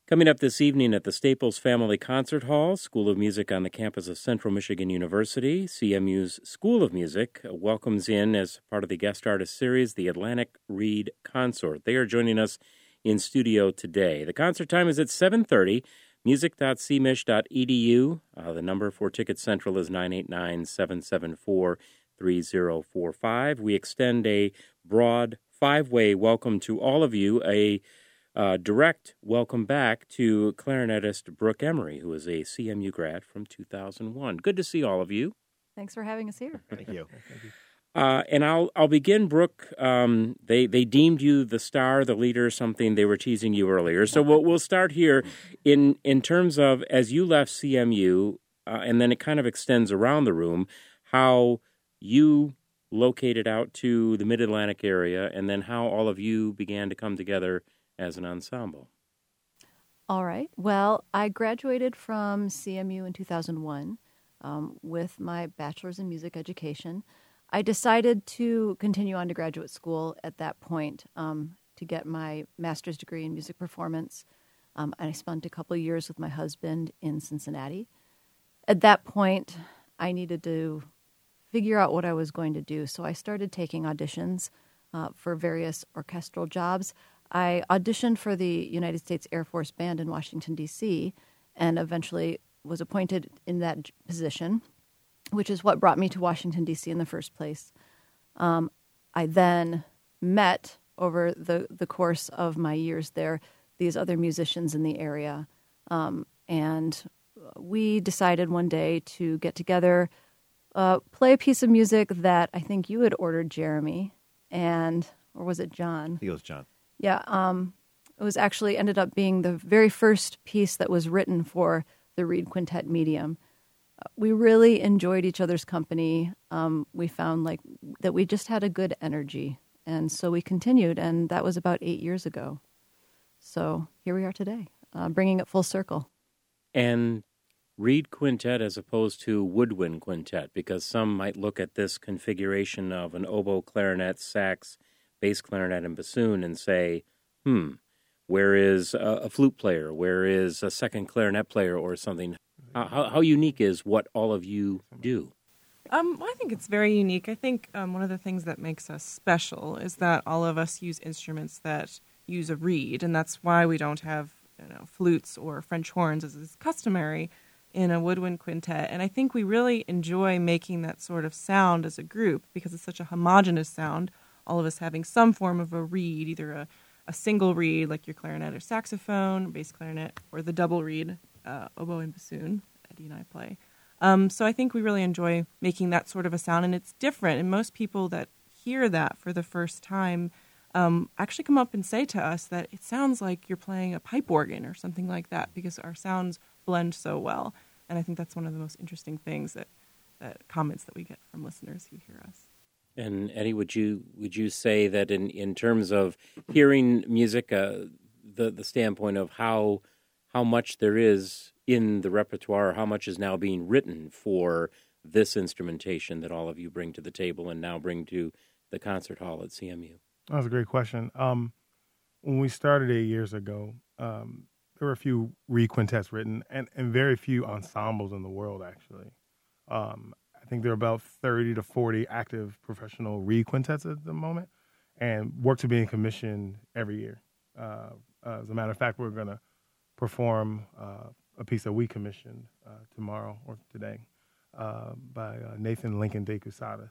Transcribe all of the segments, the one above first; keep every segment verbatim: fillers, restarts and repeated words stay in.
Coming up this evening at the Staples Family Concert Hall, School of Music on the campus of Central Michigan University, C M U's School of Music welcomes in, as part of the guest artist series, the Atlantic Reed Consort. They are joining us in studio today. The concert time is at seven thirty, music dot c mich dot e d u. Uh, the number for Ticket Central is nine eight nine, seven seven four, three zero four five. We extend a broad five-way welcome to all of you, a Uh, direct welcome back to clarinetist Brooke Emery, who is a C M U grad from two thousand one. Good to see all of you. Thanks for having us here. Thank you. Uh, and I'll I'll begin, Brooke. Um, they they deemed you the star, the leader, something they were teasing you earlier. So we'll we'll start here in in terms of as you left C M U, uh, and then it kind of extends around the room, how you located out to the Mid-Atlantic area, and then how all of you began to come together as an ensemble. All right. Well, I graduated from C M U in two thousand one um, with my bachelor's in music education. I decided to continue on to graduate school at that point um, to get my master's degree in music performance. Um, and I spent a couple of years with my husband in Cincinnati. At that point, I needed to figure out what I was going to do. So I started taking auditions uh, for various orchestral jobs. I auditioned for the United States Air Force Band in Washington, D C, and eventually was appointed in that position, which is what brought me to Washington, D C in the first place. Um, I then met, over the, the course of my years there, these other musicians in the area, um, and we decided one day to get together, uh, play a piece of music that I think you had ordered, Jeremy, and, or was it John? I think it was John. Yeah, um, it was actually ended up being the very first piece that was written for the Reed Quintet medium. Uh, we really enjoyed each other's company. Um, we found like that we just had a good energy, and so we continued, and that was about eight years ago. So here we are today, uh, bringing it full circle. And Reed Quintet as opposed to Woodwind Quintet, because some might look at this configuration of an oboe, clarinet, sax, bass clarinet, and bassoon and say, hmm, where is a, a flute player? Where is a second clarinet player or something? How, how, how unique is what all of you do? Um, well, I think it's very unique. I think um, one of the things that makes us special is that all of us use instruments that use a reed, and that's why we don't have you know, flutes or French horns as is customary in a woodwind quintet. And I think we really enjoy making that sort of sound as a group because it's such a homogeneous sound. All of us having some form of a reed, either a, a single reed like your clarinet or saxophone, bass clarinet, or the double reed, uh, oboe and bassoon, Eddie and I play. Um, so I think we really enjoy making that sort of a sound, and it's different. And most people that hear that for the first time um, actually come up and say to us that it sounds like you're playing a pipe organ or something like that because our sounds blend so well. And I think that's one of the most interesting things that, that comments that we get from listeners who hear us. And Eddie, would you would you say that in, in terms of hearing music, uh, the the standpoint of how how much there is in the repertoire, how much is now being written for this instrumentation that all of you bring to the table and now bring to the concert hall at C M U? That's a great question. Um, when we started eight years ago, um, there were a few Reed quintets written, and, and very few ensembles in the world, actually. Um, I think there are about thirty to forty active professional Reed quintets at the moment, and work to being commissioned every year. Uh, uh, as a matter of fact, we're going to perform uh, a piece that we commissioned uh, tomorrow or today uh, by uh, Nathan Lincoln de Cusadas.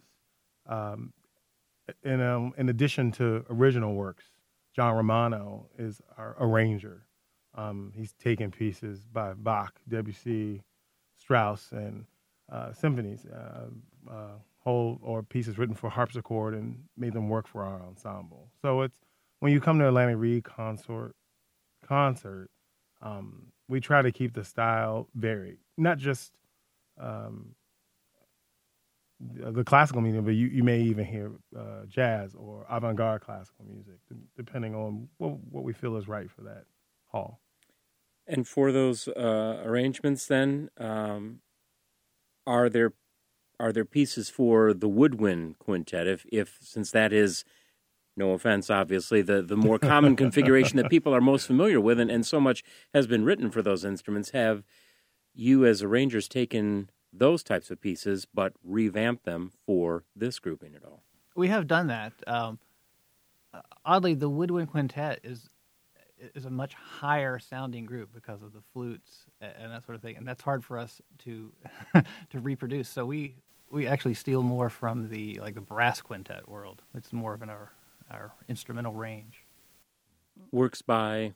Um, in, um, in addition to original works, John Romano is our arranger. Um, he's taken pieces by Bach, Debussy, Strauss, and uh, symphonies, uh, uh, whole or pieces written for harpsichord, and made them work for our ensemble. So it's when you come to Atlantic Reed Consort concert, um, we try to keep the style varied, not just um, the classical medium, but you, you may even hear uh, jazz or avant-garde classical music, depending on what, what we feel is right for that hall. And for those uh, arrangements, then, um, are there are there pieces for the woodwind quintet? If if since that is no offense, obviously, the, the more common configuration that people are most familiar with, and, and so much has been written for those instruments. Have you as arrangers taken those types of pieces but revamped them for this grouping at all? We have done that. Um, oddly, the Woodwind Quintet is is a much higher sounding group because of the flutes and that sort of thing, and that's hard for us to to reproduce. So we we actually steal more from the like the brass quintet world. It's more of in our our instrumental range. Works by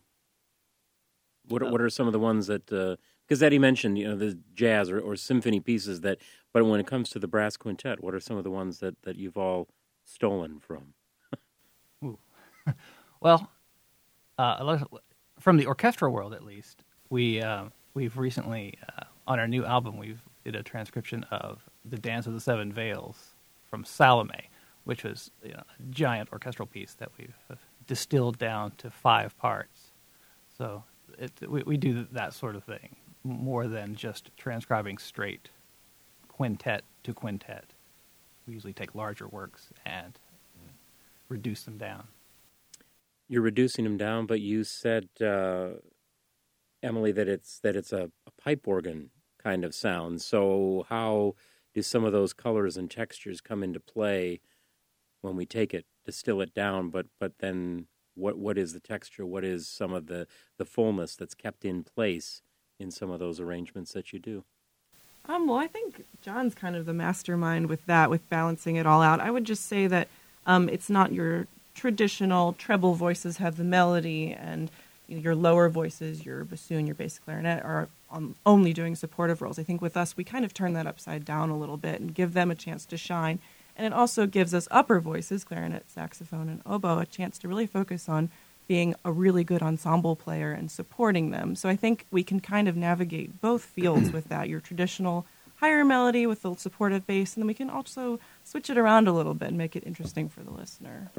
what? Uh, what are some of the ones that? Because uh, Eddie mentioned, you know, the jazz or, or symphony pieces that. But when it comes to the brass quintet, what are some of the ones that, that you've all stolen from? Ooh. Well. Uh, from the orchestral world, at least, we uh, we've recently uh, on our new album we've did a transcription of the Dance of the Seven Veils from Salome, which was, you know, a giant orchestral piece that we've distilled down to five parts. So it, we, we do that sort of thing more than just transcribing straight quintet to quintet. We usually take larger works and reduce them down. You're reducing them down, but you said, uh, Emily, that it's that it's a, a pipe organ kind of sound. So how do some of those colors and textures come into play when we take it, distill it down? But but then what what is the texture? What is some of the, the fullness that's kept in place in some of those arrangements that you do? Um, well, I think John's kind of the mastermind with that, with balancing it all out. I would just say that um, it's not your traditional treble voices have the melody, and you know, your lower voices, your bassoon, your bass clarinet, are um, only doing supportive roles. I think with us, we kind of turn that upside down a little bit and give them a chance to shine. And it also gives us upper voices, clarinet, saxophone, and oboe, a chance to really focus on being a really good ensemble player and supporting them. So I think we can kind of navigate both fields with that, your traditional higher melody with the supportive bass, and then we can also switch it around a little bit and make it interesting for the listener.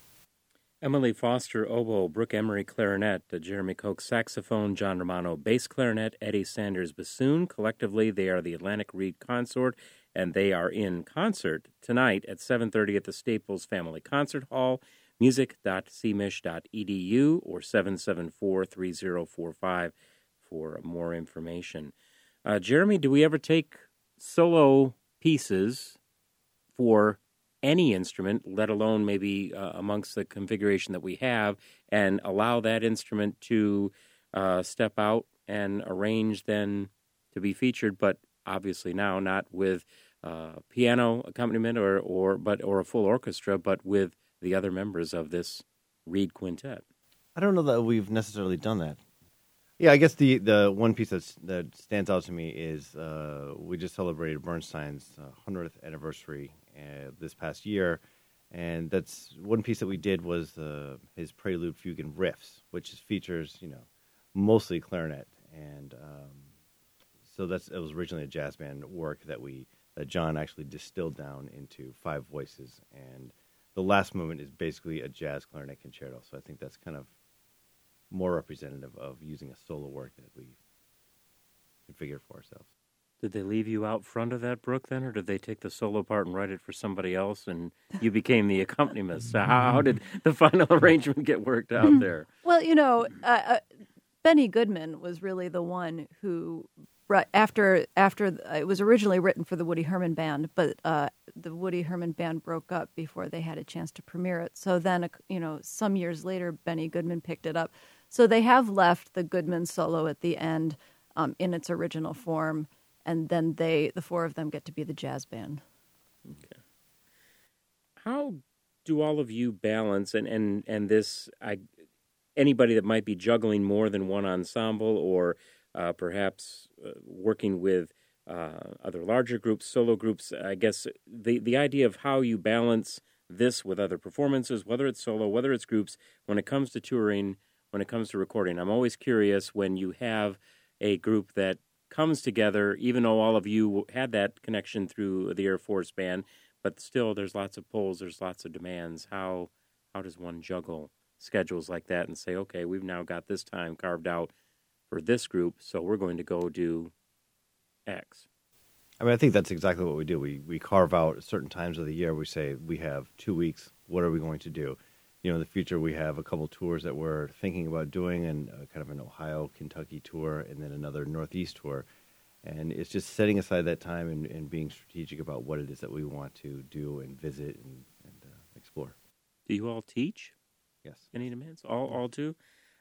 Emily Foster, oboe, Brooke Emery, clarinet, Jeremy Koch, saxophone, John Romano, bass clarinet, Eddie Sanders, bassoon. Collectively, they are the Atlantic Reed Consort, and they are in concert tonight at seven thirty at the Staples Family Concert Hall, music dot c m i s h dot e d u or seven seven four, three zero four five for more information. Uh, Jeremy, do we ever take solo pieces for any instrument, let alone maybe uh, amongst the configuration that we have, and allow that instrument to uh, step out and arrange then to be featured, but obviously now not with uh, piano accompaniment or, or but or a full orchestra, but with the other members of this Reed Quintet? I don't know that we've necessarily done that. Yeah, I guess the, the one piece that's, that stands out to me is uh, we just celebrated Bernstein's uh, hundredth anniversary uh, this past year, and that's one piece that we did was uh, his Prelude, Fugue, and Riffs, which is, features, you know, mostly clarinet, and um, so that's it was originally a jazz band work that we that John actually distilled down into five voices, and the last movement is basically a jazz clarinet concerto. So I think that's kind of more representative of using a solo work that we configured for ourselves. Did they leave you out front of that, Brooke, then, or did they take the solo part and write it for somebody else, and you became the accompanist? So how, how did the final arrangement get worked out there? Well, you know, uh, uh, Benny Goodman was really the one who, right after after uh, it was originally written for the Woody Herman Band, but uh, the Woody Herman Band broke up before they had a chance to premiere it. So then, you know, some years later, Benny Goodman picked it up. So they have left the Goodman solo at the end um, in its original form. And then they, the four of them, get to be the jazz band. Okay. How do all of you balance, and, and, and this, I, anybody that might be juggling more than one ensemble or uh, perhaps uh, working with uh, other larger groups, solo groups, I guess the, the idea of how you balance this with other performances, whether it's solo, whether it's groups, when it comes to touring, when it comes to recording. I'm always curious when you have a group that comes together, even though all of you had that connection through the Air Force Band, but still there's lots of pulls, there's lots of demands. How how does one juggle schedules like that and say, okay, we've now got this time carved out for this group, so we're going to go do X? I mean, I think that's exactly what we do. We we carve out certain times of the year. We say we have two weeks. What are we going to do? you know, in the future we have a couple tours that we're thinking about doing, and uh, kind of an Ohio, Kentucky tour, and then another Northeast tour. And it's just setting aside that time and, and being strategic about what it is that we want to do and visit and, and uh, explore. Do you all teach? Yes. Any demands? All, all do?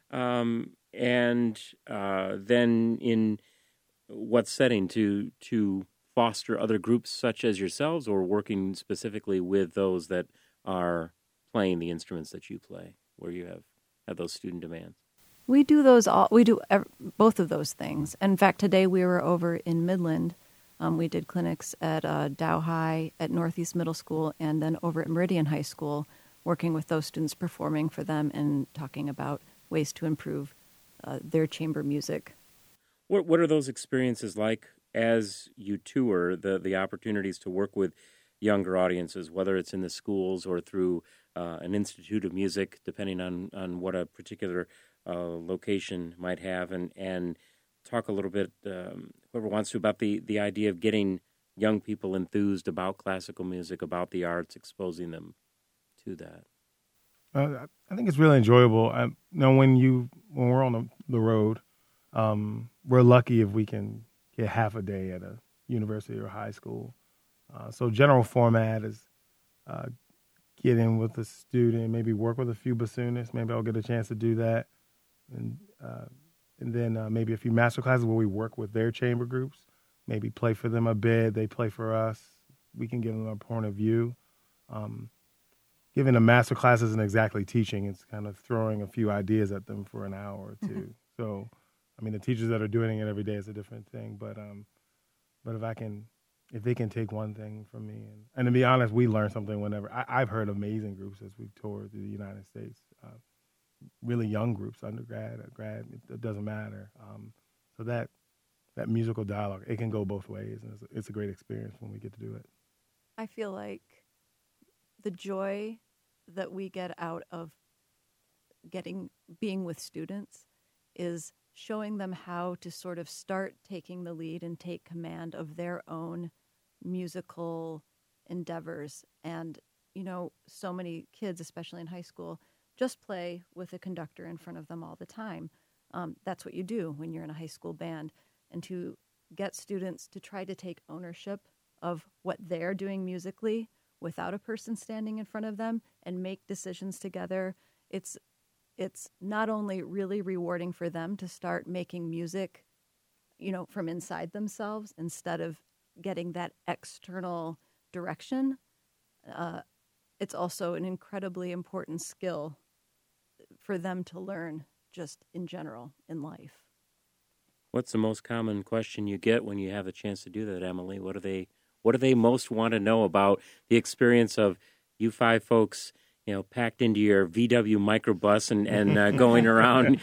Um, and uh, then in what setting? To to foster other groups such as yourselves, or working specifically with those that are playing the instruments that you play, where you have, have those student demands? We do those all. We do ev- both of those things. In fact, today we were over in Midland. Um, we did clinics at uh, Dow High, at Northeast Middle School, and then over at Meridian High School, working with those students, performing for them and talking about ways to improve uh, their chamber music. What What are those experiences like as you tour? The the opportunities to work with younger audiences, whether it's in the schools or through uh, an institute of music, depending on, on what a particular uh, location might have, and, and talk a little bit, um, whoever wants to, about the, the idea of getting young people enthused about classical music, about the arts, exposing them to that. Uh, I think it's really enjoyable. I, you know, when you when we're on the, the road, um, we're lucky if we can get half a day at a university or high school. Uh, so general format is uh, get in with a student, maybe work with a few bassoonists. Maybe I'll get a chance to do that, and uh, and then uh, maybe a few master classes where we work with their chamber groups. Maybe play for them a bit. They play for us. We can give them a point of view. Um, Giving a master class isn't exactly teaching. It's kind of throwing a few ideas at them for an hour or two. Mm-hmm. So, I mean, the teachers that are doing it every day is a different thing. But um, but if I can, if they can take one thing from me, and, and to be honest, we learn something whenever. I, I've heard amazing groups as we've toured through the United States. Uh, really young groups, undergrad, or grad, it, it doesn't matter. Um, so that that musical dialogue, it can go both ways, and it's, it's a great experience when we get to do it. I feel like the joy that we get out of getting being with students is showing them how to sort of start taking the lead and take command of their own musical endeavors. And, you know, so many kids, especially in high school, just play with a conductor in front of them all the time. Um, that's what you do when you're in a high school band. And to get students to try to take ownership of what they're doing musically without a person standing in front of them and make decisions together, it's it's not only really rewarding for them to start making music, you know, from inside themselves instead of getting that external direction, uh, it's also an incredibly important skill for them to learn just in general in life. What's the most common question you get when you have a chance to do that, Emily? What do they What do they most want to know about the experience of you five folks, you know, packed into your V W microbus and, and uh, going around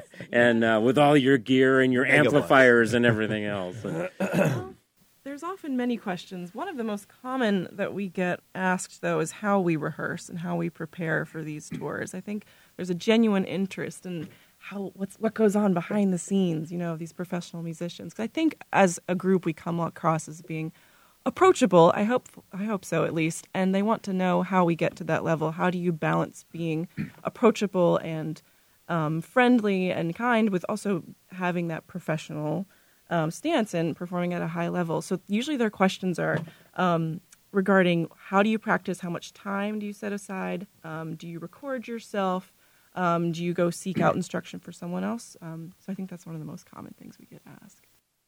and uh, with all your gear and your amplifiers and everything else? Well, there's often many questions. One of the most common that we get asked, though, is how we rehearse and how we prepare for these tours. I think there's a genuine interest in how what's what goes on behind the scenes, you know, of these professional musicians. Because I think as a group we come across as being approachable. I hope I hope so, at least. And they want to know how we get to that level. How do you balance being approachable and um, friendly and kind with also having that professional um, stance and performing at a high level? So usually their questions are um, regarding how do you practice? How much time do you set aside? Um, do you record yourself? Um, do you go seek out instruction for someone else? Um, so I think that's one of the most common things we get asked.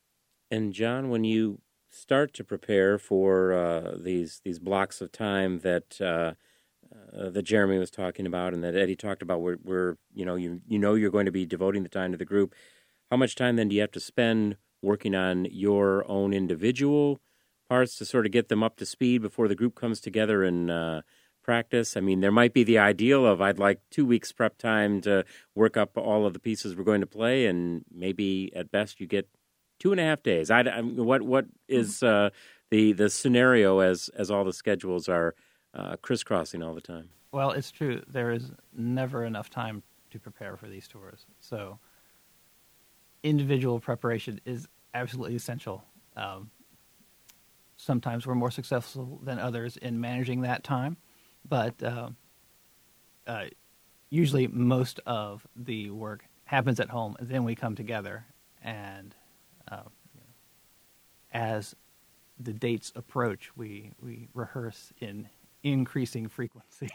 And John, when you start to prepare for uh, these these blocks of time that uh, uh, that Jeremy was talking about and that Eddie talked about, where, where you know you you know you're going to be devoting the time to the group. How much time then do you have to spend working on your own individual parts to sort of get them up to speed before the group comes together and uh, practice? I mean, there might be the ideal of I'd like two weeks prep time to work up all of the pieces we're going to play, and maybe at best you get Two and a half days. I, I, what what is uh, the the scenario as as all the schedules are uh, crisscrossing all the time? Well, it's true. There is never enough time to prepare for these tours. So individual preparation is absolutely essential. Um, sometimes we're more successful than others in managing that time, but uh, uh, usually most of the work happens at home, and then we come together. And uh, you know, as the dates approach, we, we rehearse in increasing frequency.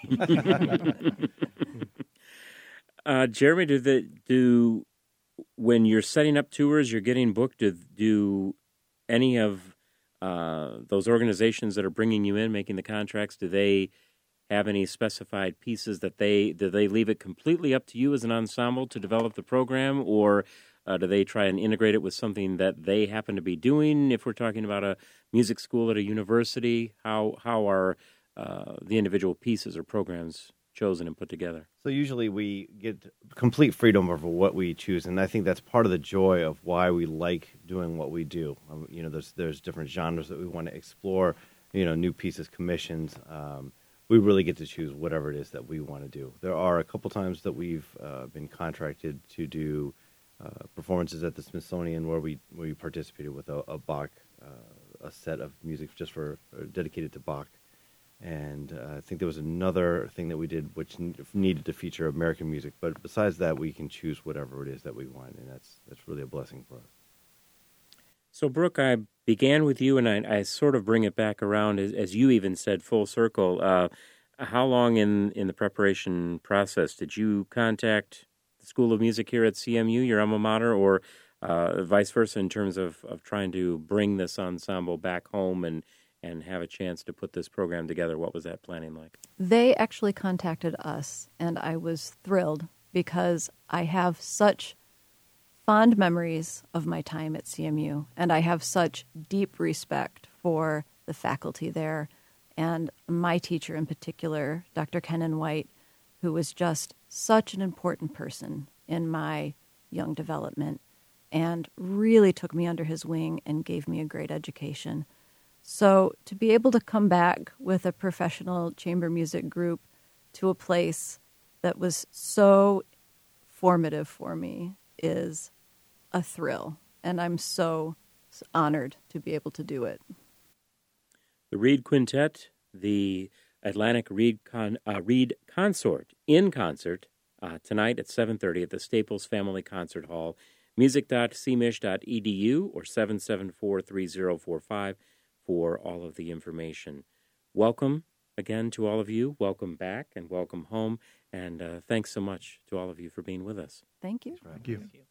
uh, Jeremy, do the do when you're setting up tours, you're getting booked. Do, do any of uh, those organizations that are bringing you in, making the contracts, do they have any specified pieces that they do they leave it completely up to you as an ensemble to develop the program, or uh, do they try and integrate it with something that they happen to be doing? If we're talking about a music school at a university, how how are uh, the individual pieces or programs chosen and put together? So usually we get complete freedom over what we choose, and I think that's part of the joy of why we like doing what we do. Um, you know, there's there's different genres that we want to explore. You know, new pieces, commissions. Um, we really get to choose whatever it is that we want to do. There are a couple times that we've uh, been contracted to do uh, performances at the Smithsonian where we where we participated with a, a Bach, uh, a set of music just for uh, dedicated to Bach. And uh, I think there was another thing that we did which n- needed to feature American music. But besides that, we can choose whatever it is that we want, and that's that's really a blessing for us. So, Brooke, I began with you, and I, I sort of bring it back around, as, as you even said, full circle. Uh, how long in, in the preparation process did you contact the School of Music here at C M U, your alma mater, or uh, vice versa in terms of, of trying to bring this ensemble back home and and have a chance to put this program together? What was that planning like? They actually contacted us, and I was thrilled because I have such fond memories of my time at C M U, and I have such deep respect for the faculty there, and my teacher in particular, Doctor Kenan White, who was just such an important person in my young development and really took me under his wing and gave me a great education. So to be able to come back with a professional chamber music group to a place that was so formative for me is a thrill, and I'm so honored to be able to do it. The Reed Quintet, the Atlantic Reed, Con, uh, Reed Consort, in concert uh, tonight at seven thirty at the Staples Family Concert Hall, music dot c m i s h dot e d u or seven seven four, three zero four five for all of the information. Welcome again to all of you. Welcome back and welcome home. And uh, thanks so much to all of you for being with us. Thank you. Thank you. Thank you.